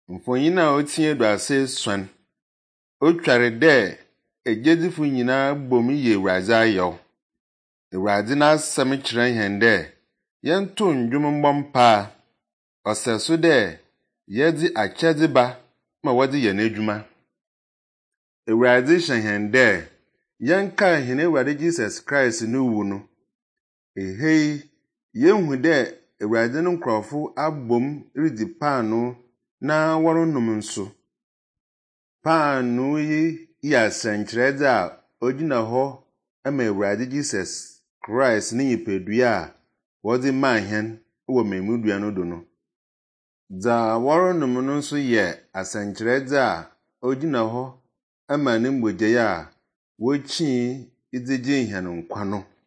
Mfonyina otie do ase swan. Otware de ejedifu nyina bom ye Ewurade ayew. Ewurade na asɛm kyerɛ hɛn de yɛnto ndwom mbɔmpa. Ɔsɛso de yɛdze akyɛdze ba ma wɔdze yɛ n'edwuma. Ewurade hyɛ hɛn de yɛnka hɛn Ewurade Jesus Christ no wu no. Ehei yehu de Ewurade no nkrɔfo abom ridzi paano na wɔrenom nso. Paano yi yɛ asɛnkyerɛdze a ogyina hɔ ama Ewurade Jesus Christ ne nyipadua a wɔdze maa hɛn wɔ mmɛmudua no do no. Dza wɔrenom no nso yɛ asɛnkyerɛdze a ogyina hɔ ama ne mbogyae a wokyii idze gye hɛn nkwa no.